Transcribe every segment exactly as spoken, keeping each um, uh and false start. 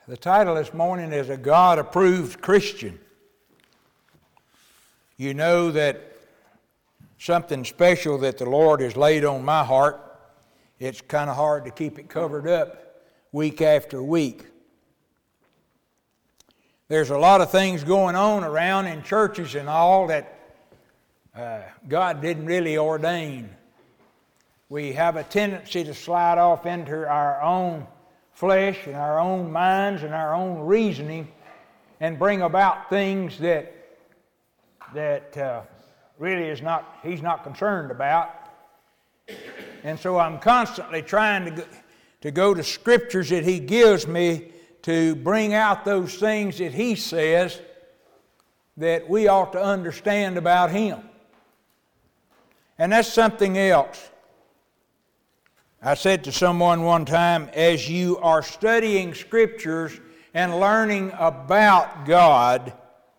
The title this morning is A God-Approved Christian. You know that something special that the Lord has laid on my heart, it's kind of hard to keep it covered up week after week. There's a lot of things going on around in churches and all that uh, God didn't really ordain. We have a tendency to slide off into our own flesh and our own minds and our own reasoning and bring about things that that uh, really is not, He's not concerned about. And so I'm constantly trying to go, to go to scriptures that He gives me to bring out those things that He says that we ought to understand about Him. And that's something else. I said to someone one time, as you are studying scriptures and learning about God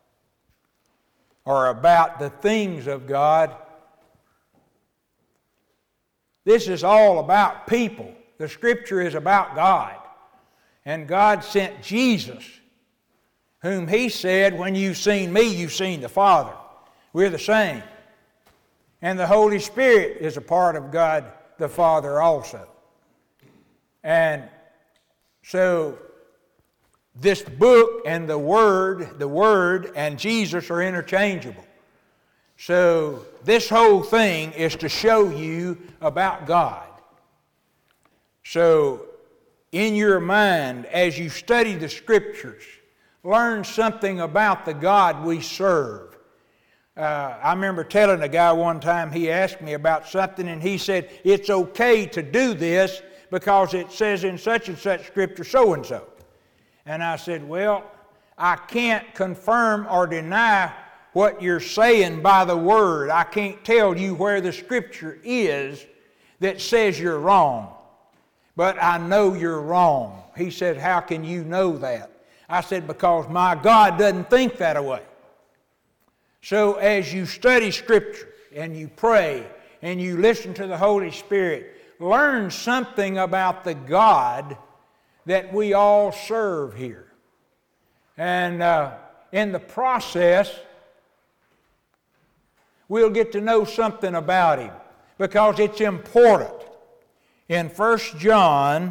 or about the things of God, this is all about people. The scripture is about God. And God sent Jesus, whom He said, when you've seen me, you've seen the Father. We're the same. And the Holy Spirit is a part of God the Father also. And so this book and the Word, the Word and Jesus are interchangeable. So this whole thing is to show you about God. So in your mind, as you study the Scriptures, learn something about the God we serve. Uh, I remember telling a guy one time, he asked me about something and he said, it's okay to do this because it says in such and such scripture so and so. And I said, well, I can't confirm or deny what you're saying by the Word. I can't tell you where the scripture is that says you're wrong. But I know you're wrong. He said, how can you know that? I said, because my God doesn't think that way. So as you study Scripture and you pray and you listen to the Holy Spirit, learn something about the God that we all serve here. And uh, in the process, we'll get to know something about Him because it's important. In First John,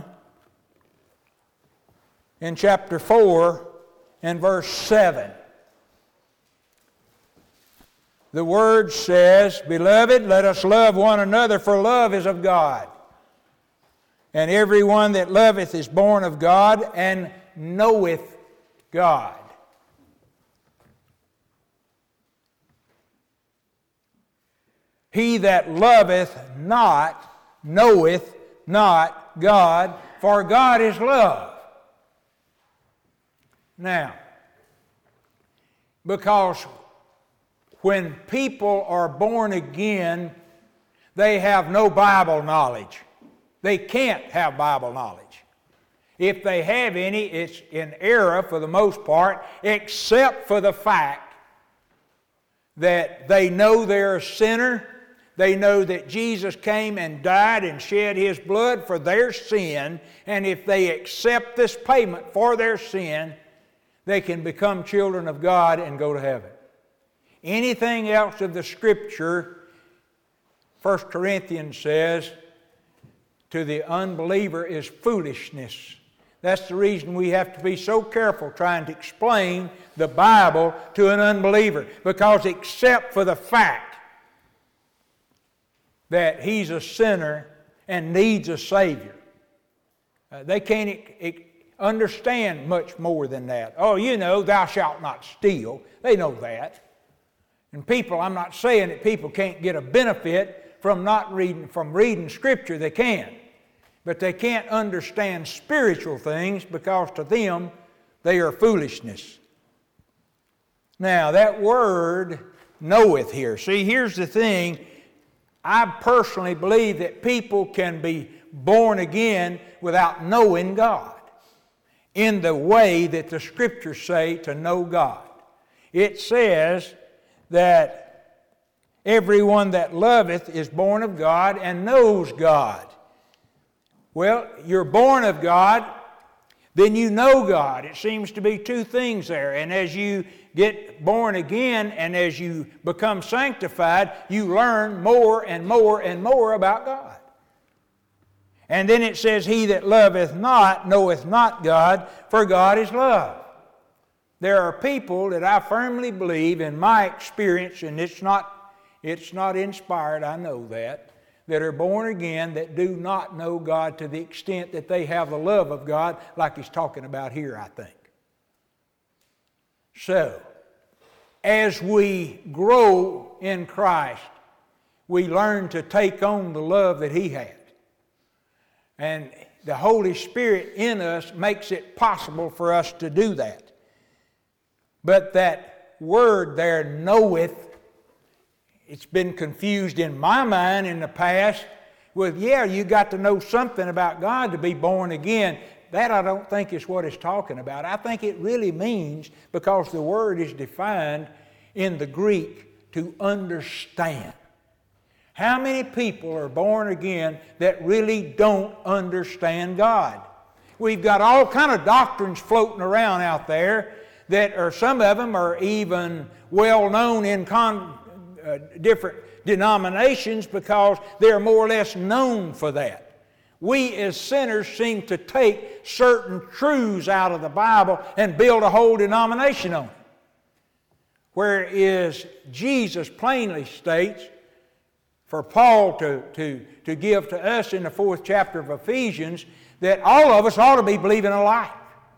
in chapter four, and verse seven, the Word says, Beloved, let us love one another, for love is of God. And everyone that loveth is born of God and knoweth God. He that loveth not knoweth not God, for God is love. Now, because when people are born again, they have no Bible knowledge. They can't have Bible knowledge. If they have any, it's in error for the most part, except for the fact that they know they're a sinner. They know that Jesus came and died and shed His blood for their sin, and if they accept this payment for their sin, they can become children of God and go to heaven. Anything else of the Scripture, First Corinthians says, to the unbeliever is foolishness. That's the reason we have to be so careful trying to explain the Bible to an unbeliever, because except for the fact that he's a sinner and needs a Savior, uh, they can't e- e- understand much more than that. Oh, you know, thou shalt not steal. They know that. And people, I'm not saying that people can't get a benefit from not reading, from reading Scripture. They can. But they can't understand spiritual things because to them, they are foolishness. Now, that word knoweth here. See, here's the thing. I personally believe that people can be born again without knowing God in the way that the Scriptures say to know God. It says that everyone that loveth is born of God and knows God. Well, you're born of God. then you know God. It seems to be two things there. And as you get born again and as you become sanctified, you learn more and more and more about God. And then it says, he that loveth not knoweth not God, for God is love. There are people that I firmly believe, in my experience, and it's not, it's not inspired, I know that, that are born again that do not know God to the extent that they have the love of God, like he's talking about here, I think. So, as we grow in Christ, we learn to take on the love that he had. And the Holy Spirit in us makes it possible for us to do that. But that word there, knoweth, it's been confused in my mind in the past with, yeah, you got to know something about God to be born again. That I don't think is what it's talking about. I think it really means, because the word is defined in the Greek, to understand. How many people are born again that really don't understand God? We've got all kind of doctrines floating around out there that are, some of them are even well known in con, uh, different denominations because they're more or less known for that. We as sinners seem to take certain truths out of the Bible and build a whole denomination on it. Whereas Jesus plainly states, for Paul to, to, to give to us in the fourth chapter of Ephesians, that all of us ought to be believing alike.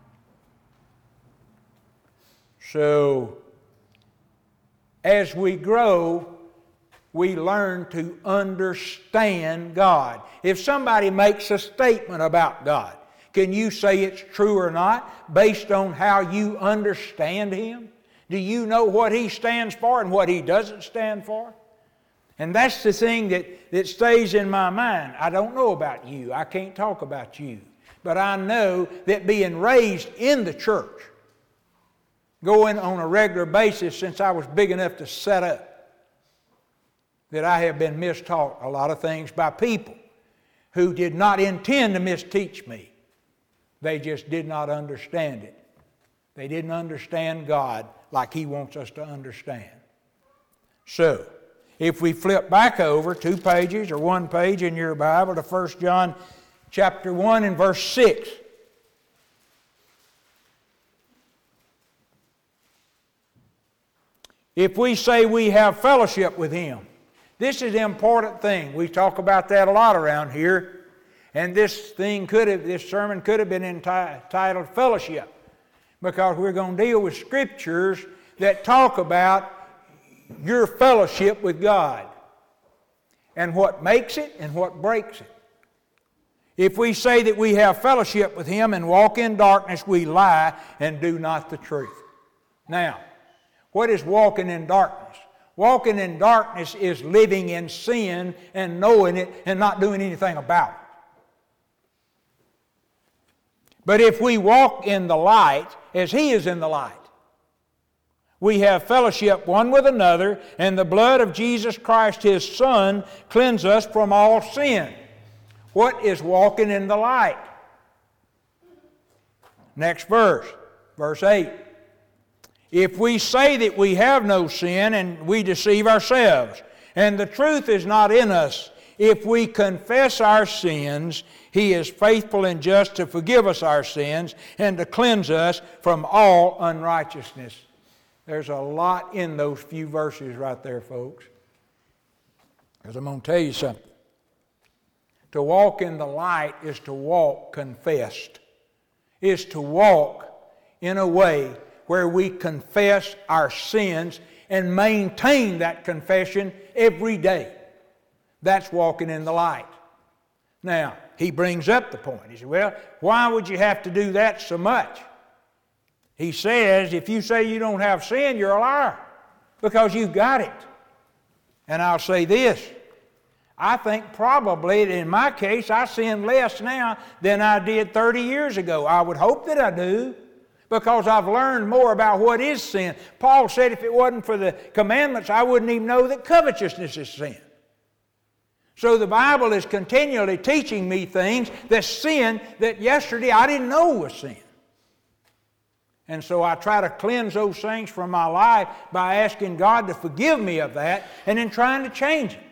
So, as we grow, we learn to understand God. If somebody makes a statement about God, can you say it's true or not based on how you understand Him? Do you know what He stands for and what He doesn't stand for? And that's the thing that, that stays in my mind. I don't know about you. I can't talk about you. But I know that being raised in the church, going on a regular basis since I was big enough to set up, that I have been mistaught a lot of things by people who did not intend to misteach me. They just did not understand it. They didn't understand God like He wants us to understand. So, if we flip back over two pages or one page in your Bible to First John chapter one and verse six. If we say we have fellowship with Him, this is an important thing. We talk about that a lot around here. And this thing could have, this sermon could have been entitled Fellowship, because we're going to deal with scriptures that talk about your fellowship with God and what makes it and what breaks it. If we say that we have fellowship with Him and walk in darkness, we lie and do not the truth. Now, what is walking in darkness? Walking in darkness is living in sin and knowing it and not doing anything about it. But if we walk in the light as He is in the light, we have fellowship one with another, and the blood of Jesus Christ, His Son, cleanses us from all sin. What is walking in the light? Next verse, verse eight. If we say that we have no sin, and we deceive ourselves, and the truth is not in us, if we confess our sins, He is faithful and just to forgive us our sins and to cleanse us from all unrighteousness. There's a lot in those few verses right there, folks. Because I'm going to tell you something. To walk in the light is to walk confessed. Is to walk in a way where we confess our sins and maintain that confession every day. That's walking in the light. Now, he brings up the point. He said, well, why would you have to do that so much? He says, if you say you don't have sin, you're a liar, because you've got it. And I'll say this. I think probably, in my case, I sin less now than I did thirty years ago. I would hope that I do, because I've learned more about what is sin. Paul said if it wasn't for the commandments, I wouldn't even know that covetousness is sin. So the Bible is continually teaching me things that sin that yesterday I didn't know was sin. And so I try to cleanse those things from my life by asking God to forgive me of that and then trying to change it.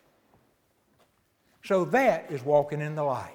So that is walking in the light.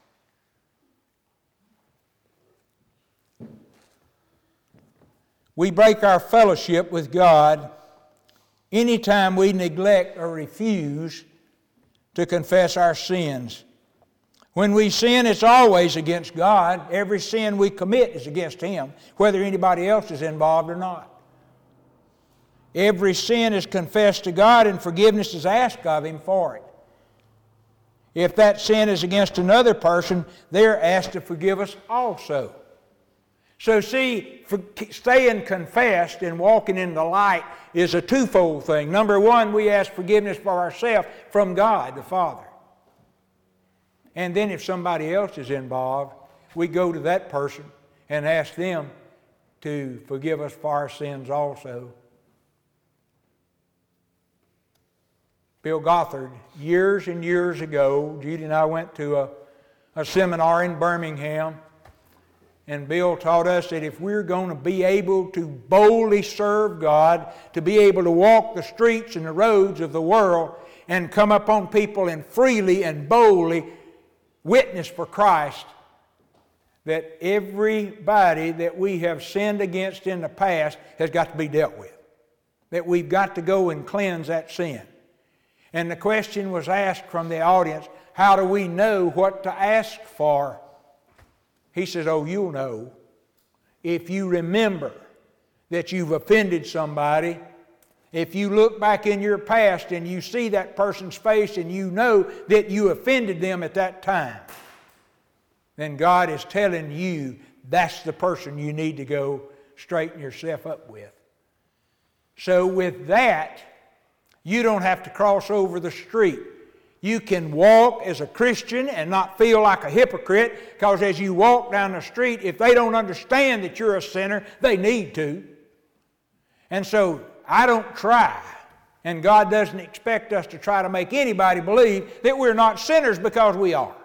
We break our fellowship with God anytime we neglect or refuse to confess our sins. When we sin, it's always against God. Every sin we commit is against Him, whether anybody else is involved or not. Every sin is confessed to God and forgiveness is asked of Him for it. If that sin is against another person, they're asked to forgive us also. So see, for staying confessed and walking in the light is a twofold thing. Number one, we ask forgiveness for ourselves from God the Father. And then if somebody else is involved, we go to that person and ask them to forgive us for our sins also. Bill Gothard, years and years ago, Judy and I went to a, a seminar in Birmingham, and Bill taught us that if we're going to be able to boldly serve God, to be able to walk the streets and the roads of the world and come upon people and freely and boldly witness for Christ, that everybody that we have sinned against in the past has got to be dealt with. That we've got to go and cleanse that sin. And the question was asked from the audience, how do we know what to ask for? He says, oh, you'll know if you remember that you've offended somebody. If you look back in your past and you see that person's face and you know that you offended them at that time, then God is telling you that's the person you need to go straighten yourself up with. So with that, you don't have to cross over the street. You can walk as a Christian and not feel like a hypocrite, because as you walk down the street, if they don't understand that you're a sinner, they need to. And so I don't try, and God doesn't expect us to try to make anybody believe that we're not sinners, because we are.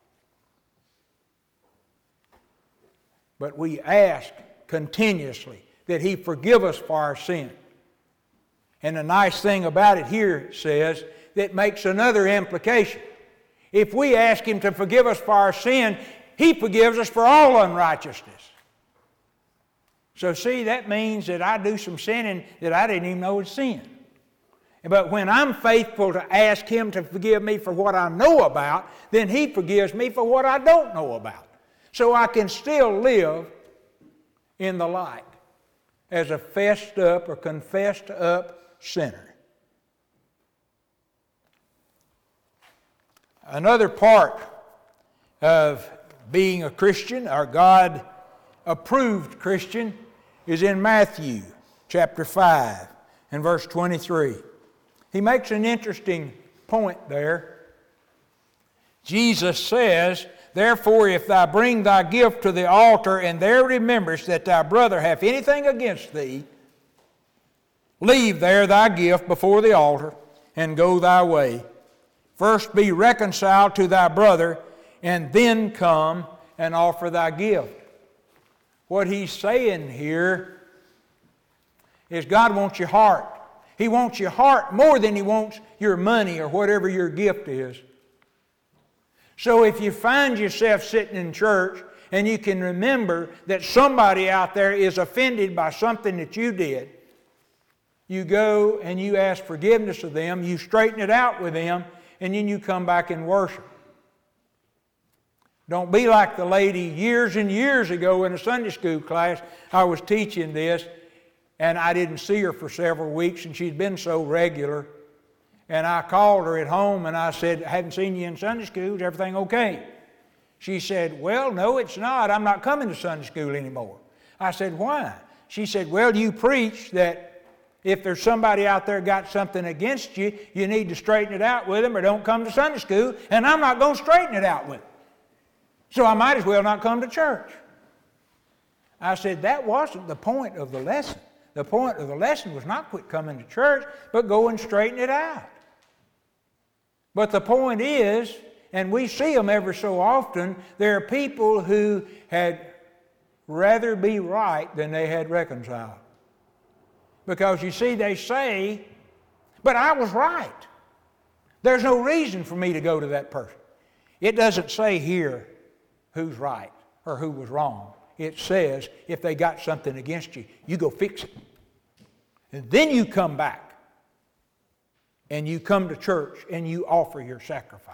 But we ask continuously that He forgive us for our sin. And the nice thing about it here says that makes another implication. If we ask Him to forgive us for our sin, He forgives us for all unrighteousness. So see, that means that I do some sinning that I didn't even know was sin. But when I'm faithful to ask Him to forgive me for what I know about, then He forgives me for what I don't know about. So I can still live in the light as a fessed up or confessed up sinner. Another part of being a Christian, or God-approved Christian, is in Matthew chapter five and verse twenty-three. He makes an interesting point there. Jesus says, therefore, if thou bring thy gift to the altar, and there rememberest that thy brother hath anything against thee, leave there thy gift before the altar, and go thy way. First be reconciled to thy brother, and then come and offer thy gift. What he's saying here is God wants your heart. He wants your heart more than He wants your money or whatever your gift is. So if you find yourself sitting in church and you can remember that somebody out there is offended by something that you did, you go and you ask forgiveness of them, you straighten it out with them, and then you come back and worship. Don't be like the lady years and years ago in a Sunday school class. I was teaching this, and I didn't see her for several weeks, and she'd been so regular. And I called her at home, and I said, I hadn't seen you in Sunday school. Is everything okay? She said, well, no, it's not. I'm not coming to Sunday school anymore. I said, why? She said, well, you preach that if there's somebody out there got something against you, you need to straighten it out with them or don't come to Sunday school, and I'm not going to straighten it out with them. So I might as well not come to church. I said, that wasn't the point of the lesson. The point of the lesson was not quit coming to church, but go and straighten it out. But the point is, and we see them ever so often, there are people who had rather be right than they had reconciled. Because you see, they say, but I was right. There's no reason for me to go to that person. It doesn't say here who's right or who was wrong. It says if they got something against you, you go fix it. And then you come back and you come to church and you offer your sacrifice.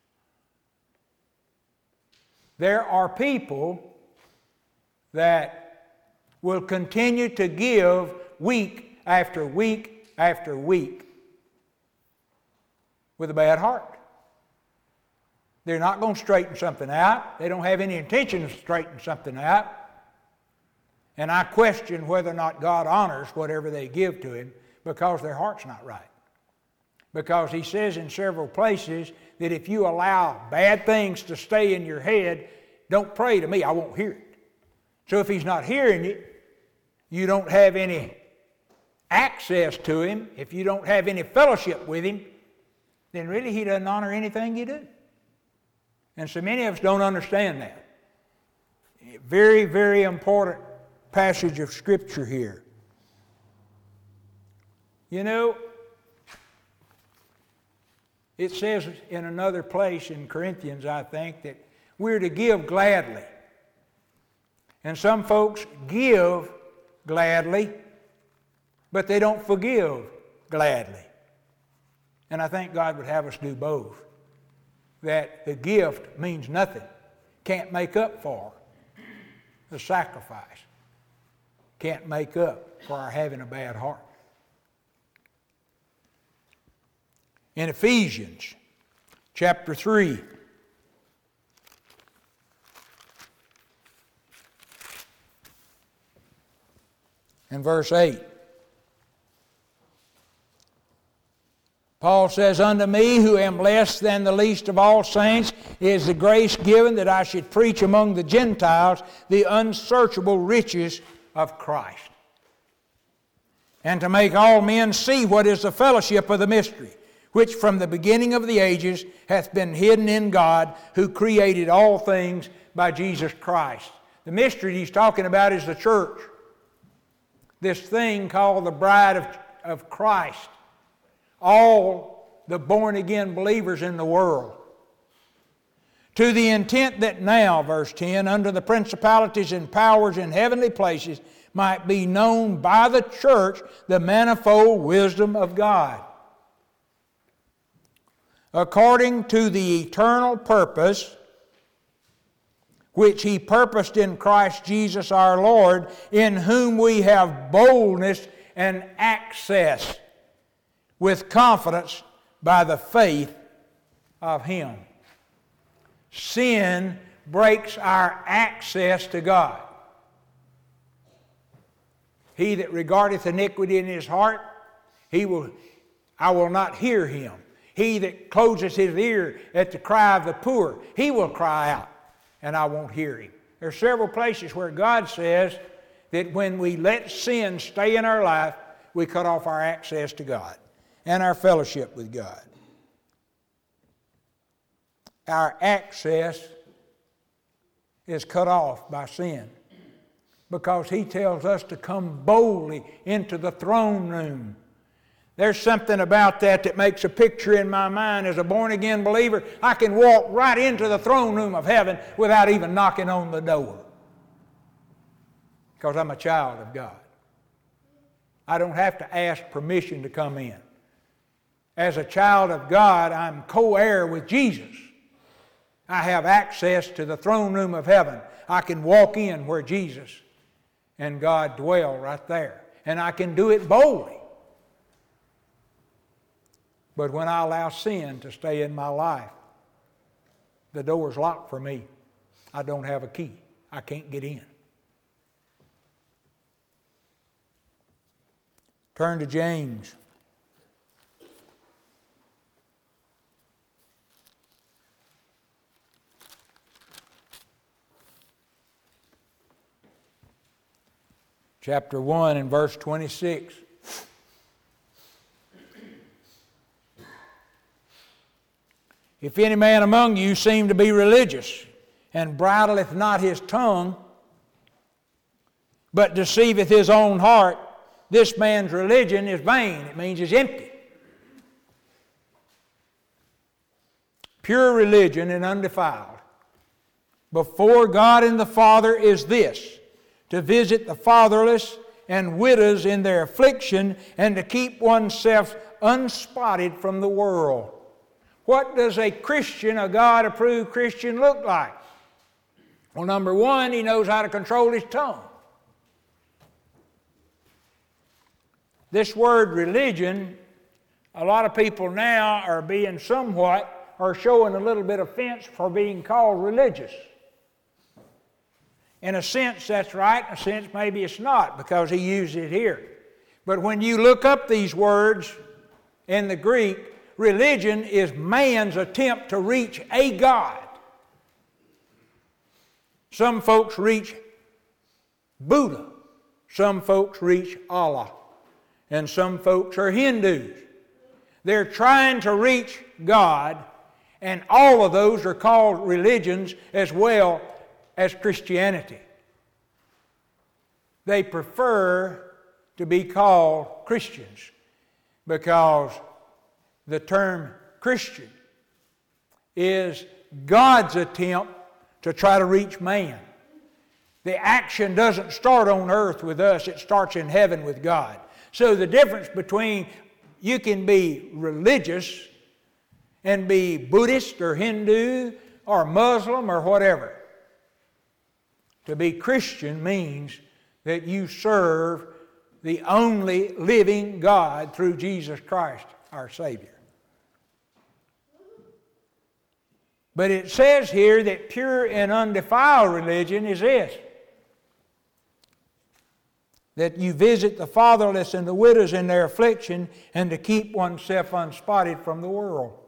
There are people that will continue to give week after week after week with a bad heart. They're not going to straighten something out. They don't have any intention of straightening something out. And I question whether or not God honors whatever they give to Him because their heart's not right. Because He says in several places that if you allow bad things to stay in your head, don't pray to me, I won't hear it. So if He's not hearing it, you don't have any access to Him, if you don't have any fellowship with Him, then really He doesn't honor anything you do. And so many of us don't understand that. Very, very important passage of Scripture here. You know, it says in another place in Corinthians, I think, that we're to give gladly. And some folks give gladly, but they don't forgive gladly. And I think God would have us do both. That the gift means nothing, can't make up for the sacrifice, can't make up for our having a bad heart. In Ephesians chapter three, and verse eight, Paul says, unto me, who am less than the least of all saints, is the grace given that I should preach among the Gentiles the unsearchable riches of Christ, and to make all men see what is the fellowship of the mystery, which from the beginning of the ages hath been hidden in God, who created all things by Jesus Christ. The mystery he's talking about is the church. This thing called the bride of, of Christ. All the born-again believers in the world. To the intent that now, verse ten, under the principalities and powers in heavenly places might be known by the church the manifold wisdom of God, according to the eternal purpose which He purposed in Christ Jesus our Lord, in whom we have boldness and access with confidence by the faith of Him. Sin breaks our access to God. He that regardeth iniquity in his heart, he will, I will not hear him. He that closes his ear at the cry of the poor, he will cry out, and I won't hear him. There are several places where God says that when we let sin stay in our life, we cut off our access to God and our fellowship with God. Our access is cut off by sin because He tells us to come boldly into the throne room. There's something about that that makes a picture in my mind. As a born-again believer, I can walk right into the throne room of heaven without even knocking on the door because I'm a child of God. I don't have to ask permission to come in. As a child of God, I'm co-heir with Jesus. I have access to the throne room of heaven. I can walk in where Jesus and God dwell right there. And I can do it boldly. But when I allow sin to stay in my life, the door's locked for me. I don't have a key. I can't get in. Turn to James. Chapter one and verse twenty-six. If any man among you seem to be religious, and bridleth not his tongue, but deceiveth his own heart, this man's religion is vain. It means it's empty. Pure religion and undefiled before God and the Father is this: to visit the fatherless and widows in their affliction, and to keep oneself unspotted from the world. What does a Christian, a God-approved Christian, look like? Well, number one, he knows how to control his tongue. This word religion, a lot of people now are being somewhat, are showing a little bit of offense for being called religious. In a sense, that's right. In a sense, maybe it's not, because he used it here. But when you look up these words in the Greek, religion is man's attempt to reach a God. Some folks reach Buddha. Some folks reach Allah. And some folks are Hindus. They're trying to reach God, and all of those are called religions as well as Christianity. They prefer to be called Christians because the term Christian is God's attempt to try to reach man. The action doesn't start on earth with us, it starts in heaven with God. So the difference between you can be religious and be Buddhist or Hindu or Muslim or whatever. To be Christian means that you serve the only living God through Jesus Christ, our Savior. But it says here that pure and undefiled religion is this: that you visit the fatherless and the widows in their affliction, and to keep oneself unspotted from the world.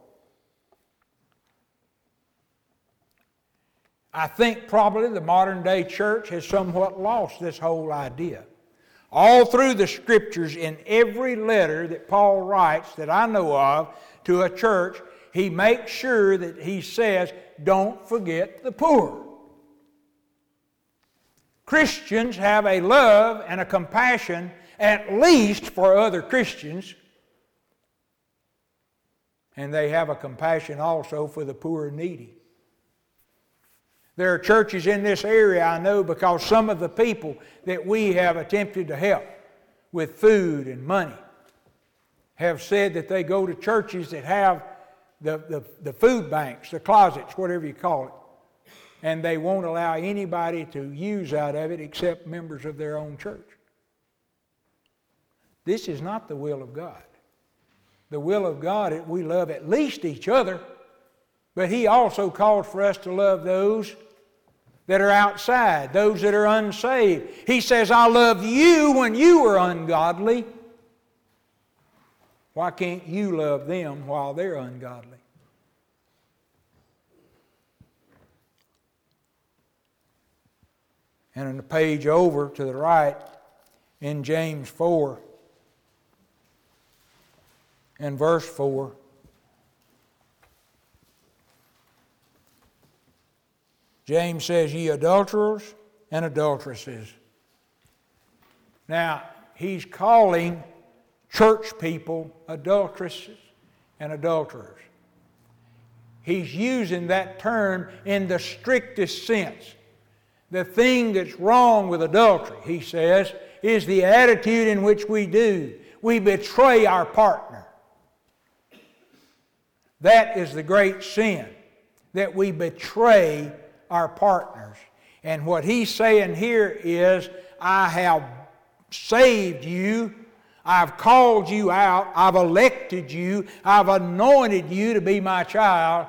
I think probably the modern day church has somewhat lost this whole idea. All through the Scriptures, in every letter that Paul writes that I know of to a church, he makes sure that he says, don't forget the poor. Christians have a love and a compassion, at least for other Christians, and they have a compassion also for the poor and needy. There are churches in this area, I know, because some of the people that we have attempted to help with food and money have said that they go to churches that have the, the, the food banks, the closets, whatever you call it, and they won't allow anybody to use out of it except members of their own church. This is not the will of God. The will of God is we love at least each other, but He also calls for us to love those that are outside, those that are unsaved. He says, I loved you when you were ungodly. Why can't you love them while they're ungodly? And on the page over to the right, in James four and verse four, James says, ye adulterers and adulteresses. Now, he's calling church people adulteresses and adulterers. He's using that term in the strictest sense. The thing that's wrong with adultery, he says, is the attitude in which we do. We betray our partner. That is the great sin, that we betray our partners. And what he's saying here is, I have saved you, I've called you out, I've elected you, I've anointed you to be my child,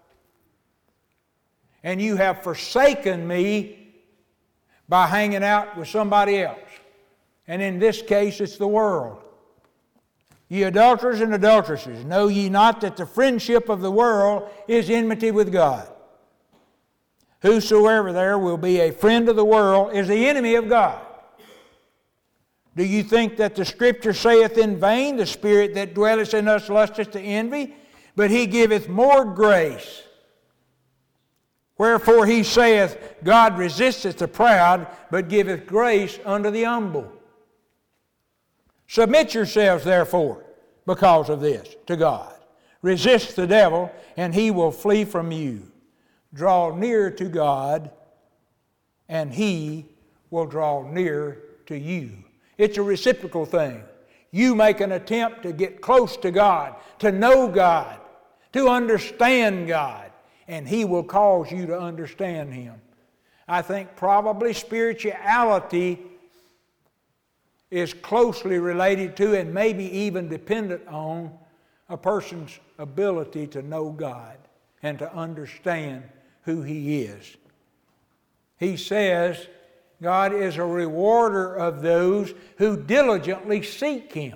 and you have forsaken me by hanging out with somebody else. And in this case, it's the world. Ye adulterers and adulteresses, know ye not that the friendship of the world is enmity with God? Whosoever there will be a friend of the world is the enemy of God. Do you think that the Scripture saith in vain, the Spirit that dwelleth in us lusteth to envy? But He giveth more grace. Wherefore he saith, God resisteth the proud, but giveth grace unto the humble. Submit yourselves, therefore, because of this, to God. Resist the devil, and he will flee from you. Draw near to God, and he will draw near to you. It's a reciprocal thing. You make an attempt to get close to God, to know God, to understand God, and he will cause you to understand him. I think probably spirituality is closely related to and maybe even dependent on a person's ability to know God and to understand who he is. He says God is a rewarder of those who diligently seek him.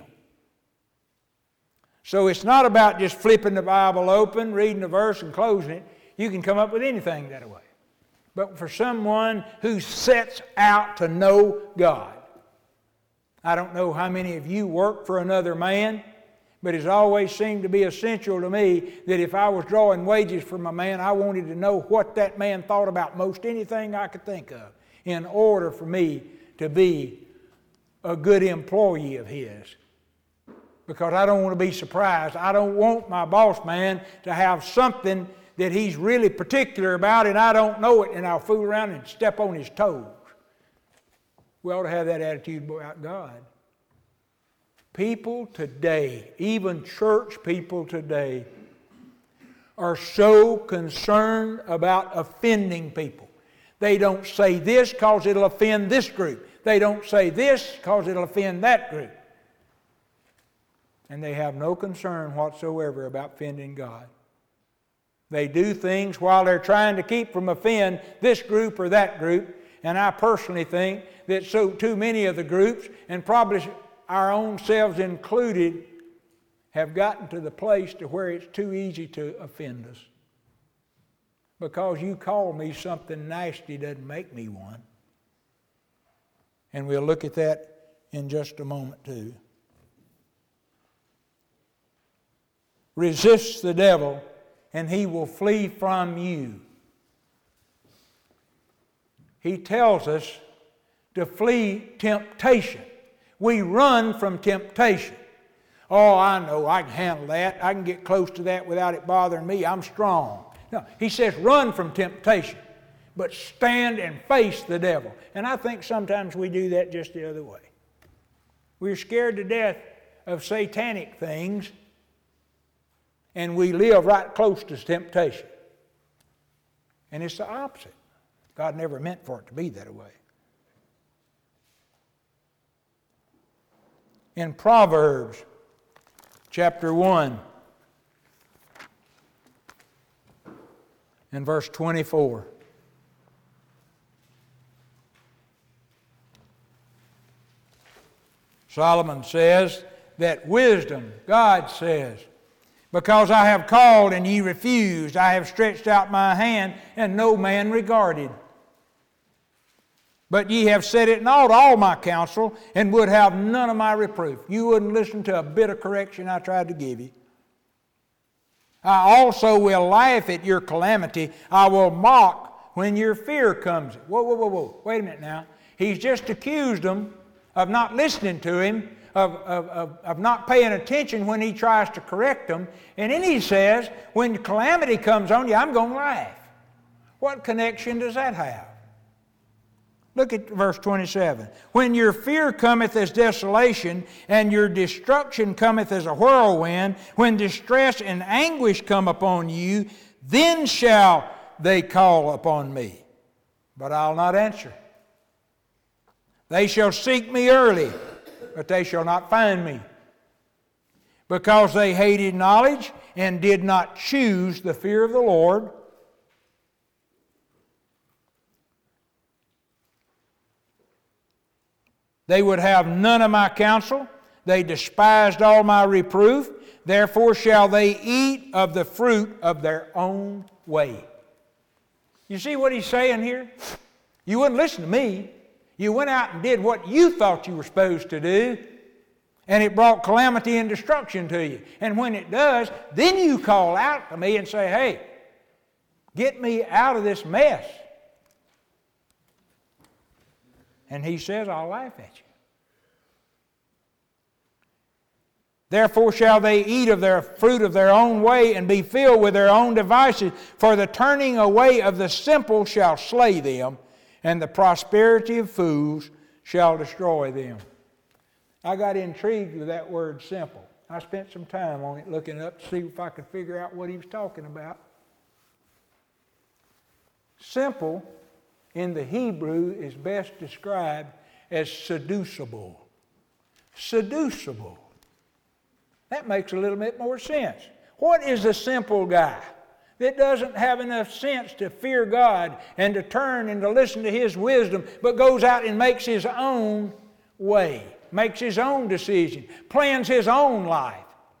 So it's not about just flipping the Bible open, reading a verse and closing it. You can come up with anything that way. But for someone who sets out to know God. I don't know how many of you work for another man, but it's always seemed to be essential to me that if I was drawing wages from a man, I wanted to know what that man thought about most anything I could think of in order for me to be a good employee of his. Because I don't want to be surprised. I don't want my boss man to have something that he's really particular about and I don't know it, and I'll fool around and step on his toes. We ought to have that attitude about God. People today, even church people today, are so concerned about offending people. They don't say this because it'll offend this group. They don't say this because it'll offend that group. And they have no concern whatsoever about offending God. They do things while they're trying to keep from offend this group or that group. And I personally think that so too many of the groups, and probably our own selves included, have gotten to the place to where it's too easy to offend us. Because you call me something nasty doesn't make me one. And we'll look at that in just a moment too. Resist the devil, and he will flee from you. He tells us to flee temptation. We run from temptation. Oh, I know, I can handle that. I can get close to that without it bothering me. I'm strong. No, he says run from temptation, but stand and face the devil. And I think sometimes we do that just the other way. We're scared to death of satanic things, and we live right close to temptation. And it's the opposite. God never meant for it to be that way. In Proverbs chapter one and verse twenty-four. Solomon says that wisdom, God says, because I have called and ye refused, I have stretched out my hand and no man regarded. But ye have set at naught all my counsel, and would have none of my reproof. You wouldn't listen to a bit of correction I tried to give you. I also will laugh at your calamity. I will mock when your fear comes. Whoa, whoa, whoa, whoa. Wait a minute now. He's just accused them of not listening to him, of, of, of, of not paying attention when he tries to correct them. And then he says, when calamity comes on you, I'm going to laugh. What connection does that have? Look at verse twenty-seven. When your fear cometh as desolation, and your destruction cometh as a whirlwind, when distress and anguish come upon you, then shall they call upon me, but I'll not answer. They shall seek me early, but they shall not find me, because they hated knowledge and did not choose the fear of the Lord. They would have none of my counsel. They despised all my reproof. Therefore shall they eat of the fruit of their own way. You see what he's saying here? You wouldn't listen to me. You went out and did what you thought you were supposed to do, and it brought calamity and destruction to you. And when it does, then you call out to me and say, hey, Get me out of this mess. And He says, I'll laugh at you. Therefore shall they eat of their fruit of their own way and be filled with their own devices. For the turning away of the simple shall slay them, and the prosperity of fools shall destroy them. I got intrigued with that word simple. I spent some time on it looking up to see if I could figure out what he was talking about. Simple in the Hebrew is best described as seducible. Seducible. That makes a little bit more sense. What is a simple guy that doesn't have enough sense to fear God and to turn and to listen to His wisdom, but goes out and makes his own way, makes his own decision, plans his own life?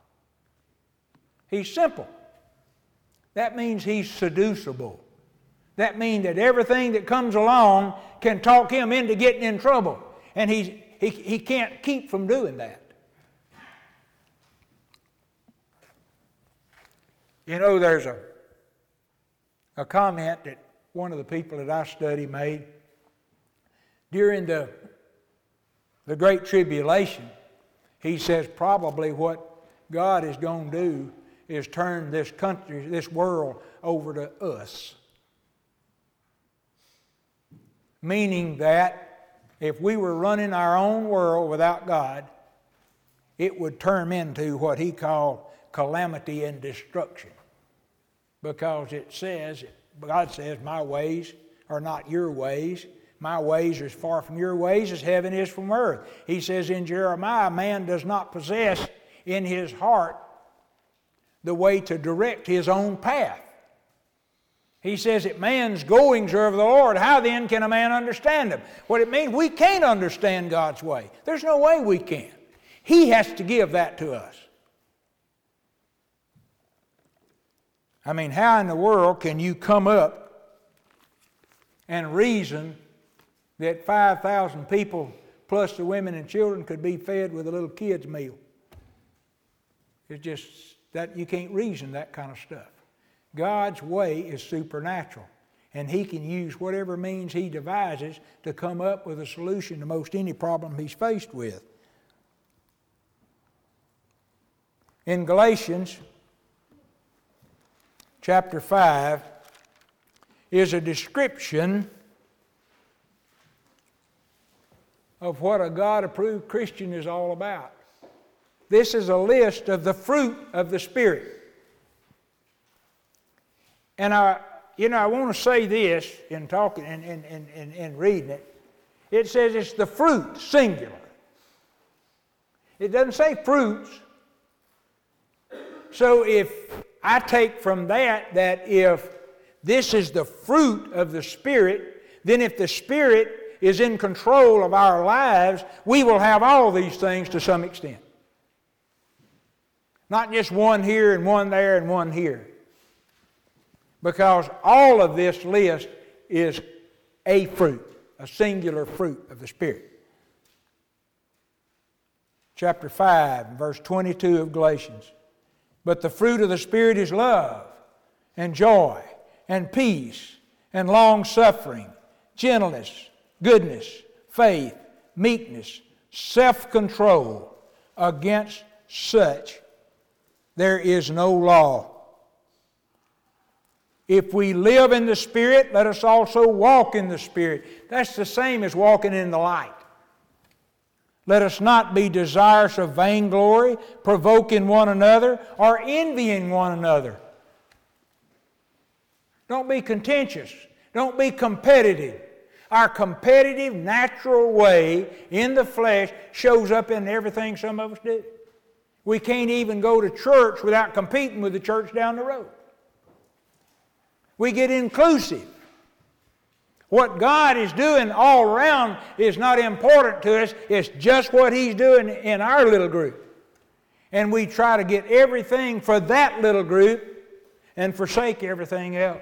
He's simple. That means he's seducible. That means that everything that comes along can talk him into getting in trouble. And he's, he, he can't keep from doing that. You know, there's a, a comment that one of the people that I study made during the, the Great Tribulation. He says probably what God is going to do is turn this country, this world over to us. Meaning that if we were running our own world without God, it would turn into what he called calamity and destruction. Because it says, God says, my ways are not your ways. My ways are as far from your ways as heaven is from earth. He says in Jeremiah, man does not possess in his heart the way to direct his own path. He says that man's goings are of the Lord. How then can a man understand them? What it means, we can't understand God's way. There's no way we can. He has to give that to us. I mean, how in the world can you come up and reason that five thousand people plus the women and children could be fed with a little kid's meal? It's just that you can't reason that kind of stuff. God's way is supernatural, and He can use whatever means He devises to come up with a solution to most any problem He's faced with. In Galatians chapter five is a description of what a God-approved Christian is all about. This is a list of the fruit of the Spirit. And I, you know, I want to say this in talking and in, in, in, in reading it. It says it's the fruit, singular. It doesn't say fruits. So if I take from that that if this is the fruit of the Spirit, then if the Spirit is in control of our lives, we will have all these things to some extent. Not just one here and one there and one here. Because all of this list is a fruit, a singular fruit of the Spirit. Chapter five, verse twenty-two of Galatians. But the fruit of the Spirit is love and joy and peace and long-suffering, gentleness, goodness, faith, meekness, self-control. Against such there is no law. If we live in the Spirit, let us also walk in the Spirit. That's the same as walking in the light. Let us not be desirous of vainglory, provoking one another, or envying one another. Don't be contentious. Don't be competitive. Our competitive, natural way in the flesh shows up in everything some of us do. We can't even go to church without competing with the church down the road. We get inclusive. What God is doing all around is not important to us. It's just what He's doing in our little group. And we try to get everything for that little group and forsake everything else.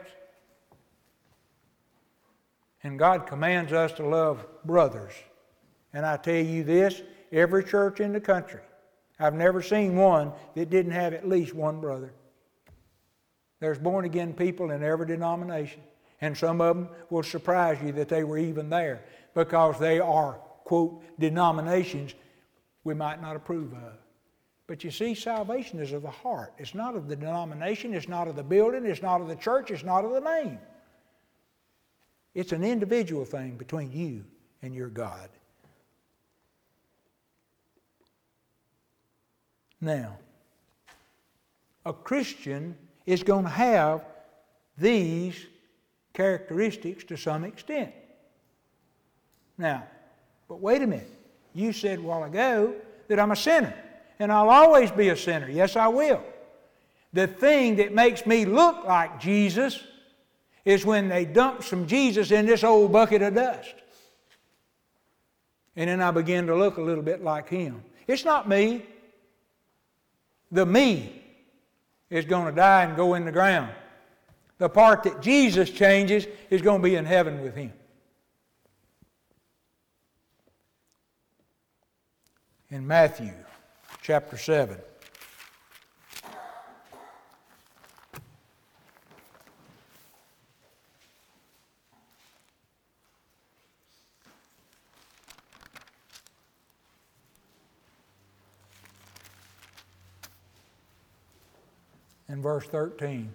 And God commands us to love brothers. And I tell you this, every church in the country, I've never seen one that didn't have at least one brother. There's born-again people in every denomination. And some of them will surprise you that they were even there because they are, quote, denominations we might not approve of. But you see, salvation is of the heart. It's not of the denomination. It's not of the building. It's not of the church. It's not of the name. It's an individual thing between you and your God. Now, a Christian is going to have these characteristics to some extent. Now, but wait a minute. You said a while ago that I'm a sinner, and I'll always be a sinner. Yes, I will. The thing that makes me look like Jesus is when they dump some Jesus in this old bucket of dust. And then I begin to look a little bit like Him. It's not me. The me is going to die and go in the ground. The part that Jesus changes is going to be in heaven with Him. In Matthew chapter seven. In verse thirteen.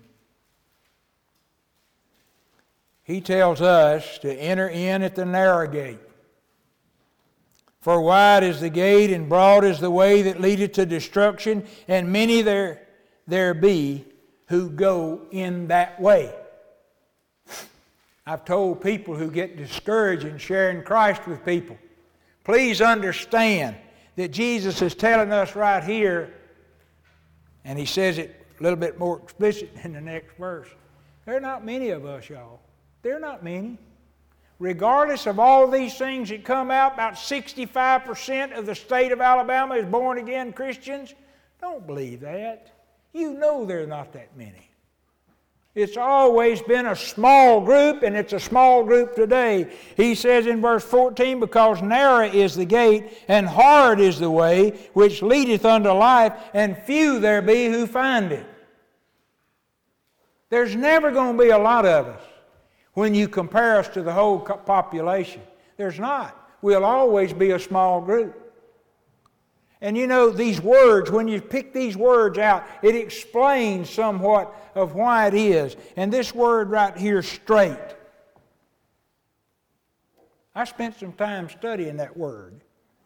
He tells us to enter in at the narrow gate. For wide is the gate and broad is the way that leadeth to destruction, and many there, there be who go in that way. I've told people who get discouraged in sharing Christ with people, please understand that Jesus is telling us right here, and He says it a little bit more explicit in the next verse. There are not many of us, y'all. There are not many. Regardless of all these things that come out, about sixty-five percent of the state of Alabama is born-again Christians. Don't believe that. You know there are not that many. It's always been a small group, and it's a small group today. He says in verse fourteen, because narrow is the gate, and hard is the way, which leadeth unto life, and few there be who find it. There's never going to be a lot of us when you compare us to the whole population. There's not. We'll always be a small group. And you know, these words, when you pick these words out, it explains somewhat of why it is. And this word right here, straight. I spent some time studying that word.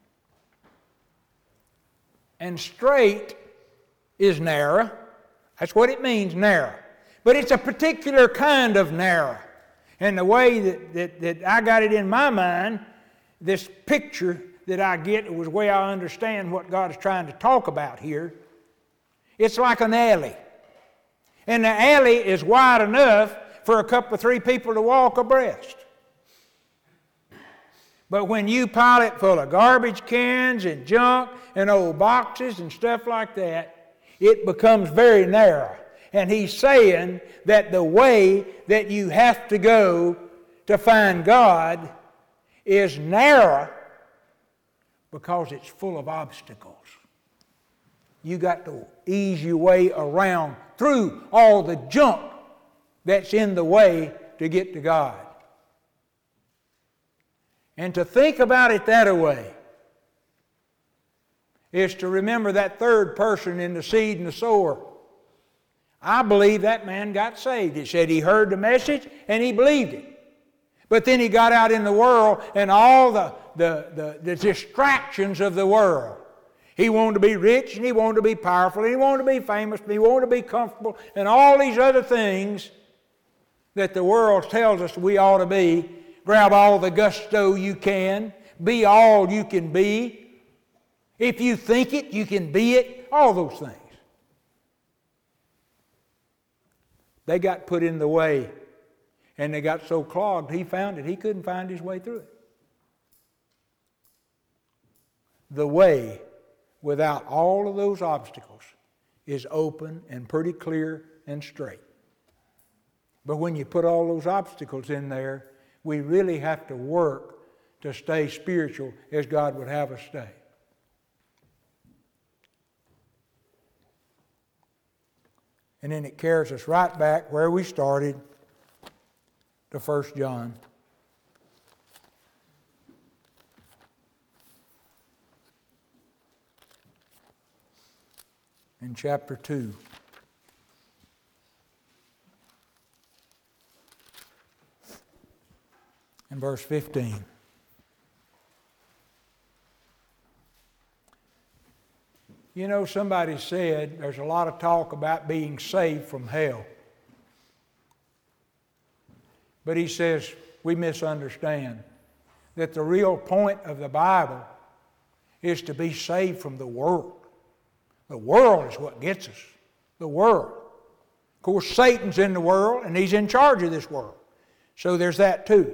And straight is narrow. That's what it means, narrow. But it's a particular kind of narrow. And the way that, that, that I got it in my mind, this picture that I get, it was the way I understand what God is trying to talk about here. It's like an alley. And the alley is wide enough for a couple of three people to walk abreast. But when you pile it full of garbage cans and junk and old boxes and stuff like that, it becomes very narrow. And He's saying that the way that you have to go to find God is narrow because it's full of obstacles. You got to ease your way around through all the junk that's in the way to get to God. And to think about it that way is to remember that third person in the seed and the sower. I believe that man got saved. It said he heard the message and he believed it. But then he got out in the world and all the, the, the, the distractions of the world. He wanted to be rich and he wanted to be powerful and he wanted to be famous and he wanted to be comfortable and all these other things that the world tells us we ought to be. Grab all the gusto you can. Be all you can be. If you think it, you can be it. All those things. They got put in the way, and they got so clogged, he found it. He couldn't find his way through it. The way, without all of those obstacles, is open and pretty clear and straight. But when you put all those obstacles in there, we really have to work to stay spiritual as God would have us stay. And then it carries us right back where we started, to First John. In chapter two. In verse fifteen. You know, somebody said there's a lot of talk about being saved from hell. But he says we misunderstand that the real point of the Bible is to be saved from the world. The world is what gets us. The world. Of course, Satan's in the world and he's in charge of this world. So there's that too.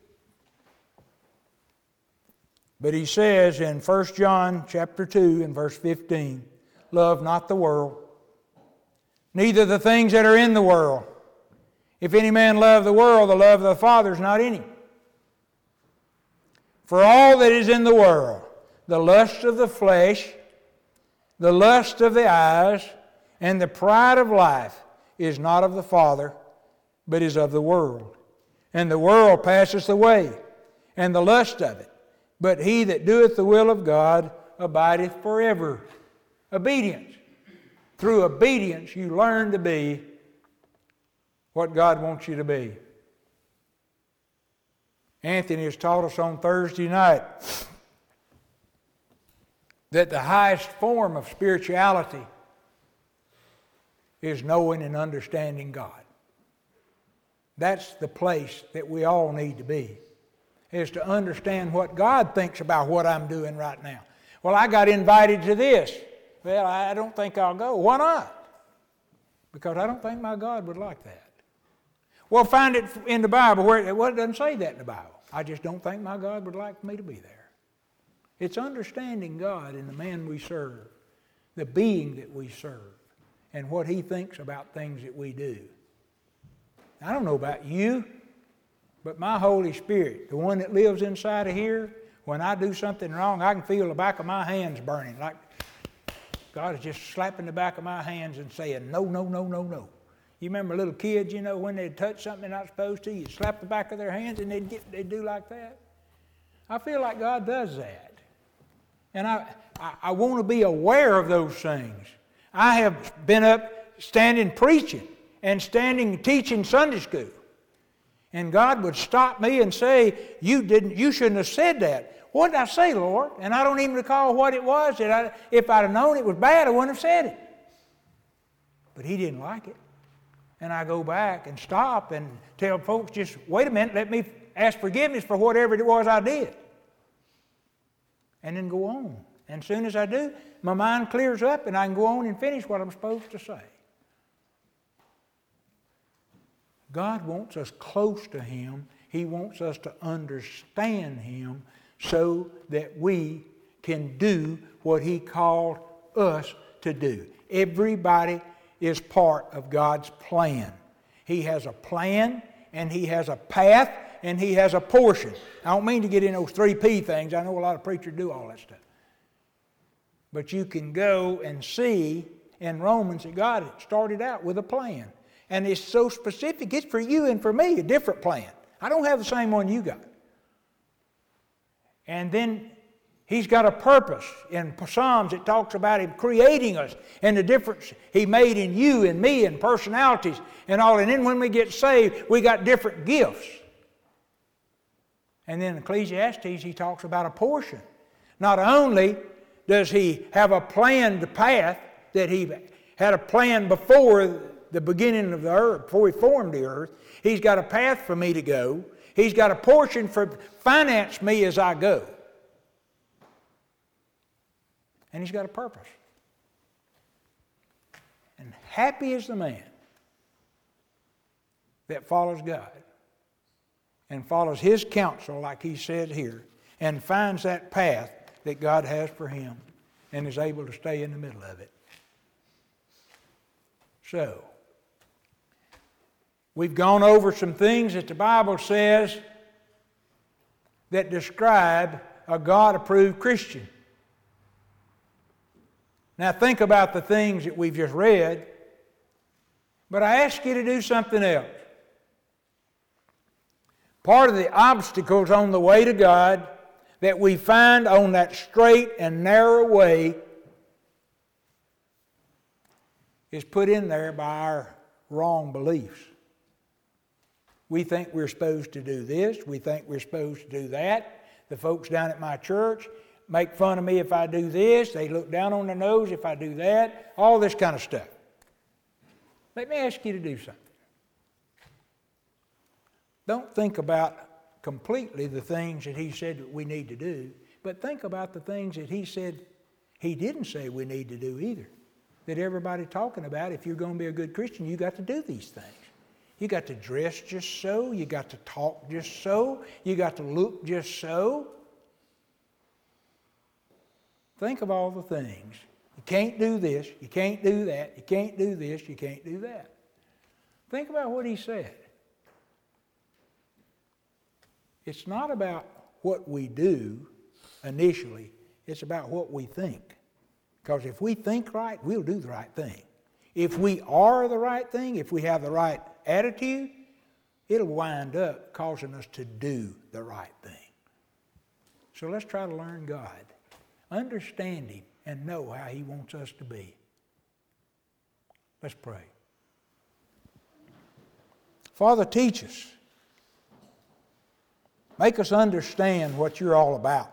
But he says in First John chapter two and verse fifteen, love not the world, neither the things that are in the world. If any man love the world, the love of the Father is not in him. For all that is in the world, the lust of the flesh, the lust of the eyes, and the pride of life is not of the Father, but is of the world. And the world passeth away, and the lust of it. But he that doeth the will of God abideth forever. Obedience. Through obedience you learn to be what God wants you to be. Anthony has taught us on Thursday night that the highest form of spirituality is knowing and understanding God. That's the place that we all need to be, is to understand what God thinks about what I'm doing right now. Well, I got invited to this. Well, I don't think I'll go. Why not? Because I don't think my God would like that. Well, find it in the Bible where well, it doesn't say that in the Bible. I just don't think my God would like me to be there. It's understanding God and the man we serve, the being that we serve, and what He thinks about things that we do. I don't know about you, but my Holy Spirit, the one that lives inside of here, when I do something wrong, I can feel the back of my hands burning, like God is just slapping the back of my hands and saying, no, no, no, no, no. You remember little kids, you know, when they'd touch something they're not supposed to, you'd slap the back of their hands and they'd, get, they'd do like that? I feel like God does that. And I, I, I want to be aware of those things. I have been up standing preaching and standing teaching Sunday school. And God would stop me and say, you didn't, you shouldn't have said that. What did I say, Lord? And I don't even recall what it was. That I, if I'd have known it was bad, I wouldn't have said it. But He didn't like it. And I go back and stop and tell folks, just wait a minute, let me ask forgiveness for whatever it was I did. And then go on. And as soon as I do, my mind clears up and I can go on and finish what I'm supposed to say. God wants us close to Him. He wants us to understand Him so that we can do what He called us to do. Everybody is part of God's plan. He has a plan, and He has a path, and He has a portion. I don't mean to get in those three P things. I know a lot of preachers do all that stuff. But you can go and see in Romans that God started out with a plan. And it's so specific. It's for you and for me, a different plan. I don't have the same one you got. And then He's got a purpose. In Psalms it talks about Him creating us and the difference He made in you and me and personalities and all. And then when we get saved, we got different gifts. And then in Ecclesiastes He talks about a portion. Not only does He have a planned path that He had a plan before the beginning of the earth, before He formed the earth, He's got a path for me to go. He's got a portion for finance me as I go. And He's got a purpose. And happy is the man that follows God and follows His counsel like He said here and finds that path that God has for him and is able to stay in the middle of it. So, we've gone over some things that the Bible says that describe a God-approved Christian. Now think about the things that we've just read. But I ask you to do something else. Part of the obstacles on the way to God that we find on that straight and narrow way is put in there by our wrong beliefs. We think we're supposed to do this. We think we're supposed to do that. The folks down at my church make fun of me if I do this. They look down on their nose if I do that. All this kind of stuff. Let me ask you to do something. Don't think about completely the things that He said that we need to do, but think about the things that He said He didn't say we need to do either. That everybody's talking about, if you're going to be a good Christian, you got to do these things. You got to dress just so. You got to talk just so. You got to look just so. Think of all the things. You can't do this. You can't do that. You can't do this. You can't do that. Think about what He said. It's not about what we do initially. It's about what we think. Because if we think right, we'll do the right thing. If we are the right thing, if we have the right attitude, it'll wind up causing us to do the right thing. So let's try to learn God, understand Him, and know how He wants us to be. Let's pray. Father, teach us. Make us understand what You're all about.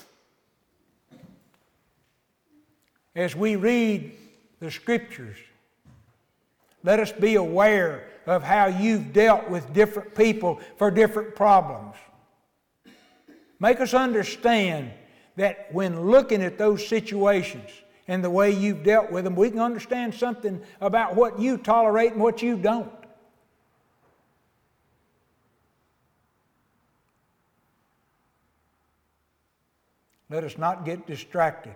As we read the Scriptures, let us be aware of how You've dealt with different people for different problems. Make us understand that when looking at those situations and the way You've dealt with them, we can understand something about what You tolerate and what You don't. Let us not get distracted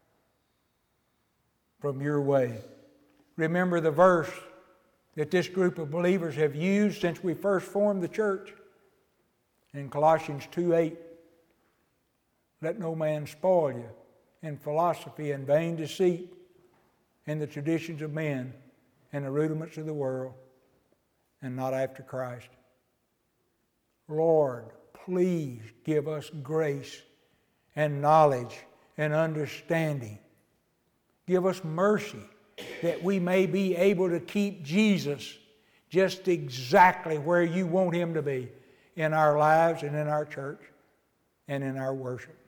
from Your way. Remember the verse that this group of believers have used since we first formed the church in Colossians two eight. Let no man spoil you in philosophy and vain deceit, in the traditions of men and the rudiments of the world, and not after Christ. Lord, please give us grace and knowledge and understanding. Give us mercy that we may be able to keep Jesus just exactly where You want Him to be in our lives and in our church and in our worship.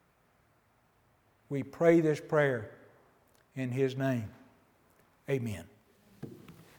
We pray this prayer in His name. Amen.